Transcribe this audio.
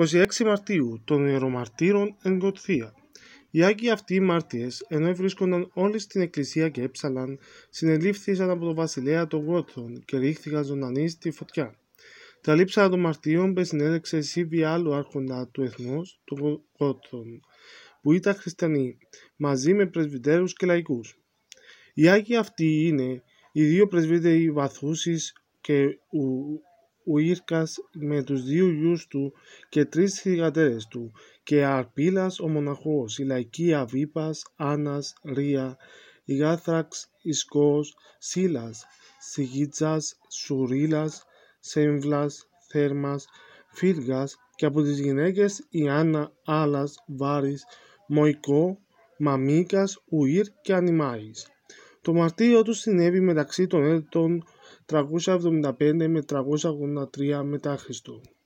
26 Μαρτίου των Ιερομαρτύρων εν Γοτθία. Οι Άγιοι αυτοί οι μάρτυρες, ενώ βρίσκονταν όλοι στην εκκλησία και έψαλαν, συνελήφθησαν από τον βασιλέα των Γότων και ρίχθηκαν ζωντανοί στη φωτιά. Τα λείψανα των μαρτύρων πεσυνέλεξε Σίβη άλλου άρχοντα του εθνούς των Γότων, που ήταν χριστιανοί, μαζί με πρεσβυτέρους και λαϊκούς. Οι Άγιοι αυτοί είναι οι δύο πρεσβύτεροι Βαθούσης και Ουήρκας με τους δύο γιους του και τρεις θυγατέρες του, και Αρπίλας ο μοναχός, η λαϊκή Αβίπας, Άννας, Ρία, η Γάθραξ, Ισκός, Σίλας, Σιγίτσας, Σουρίλας, Σέμβλας, Θέρμας, Φύργας, και από τις γυναίκες η Άννα, Άλλας, Βάρης, Μοϊκό, Μαμίκας, Ουήρ και Ανιμάης. Το μαρτύριο του συνέβη μεταξύ των έτων 375 με 383 μετά Χριστού.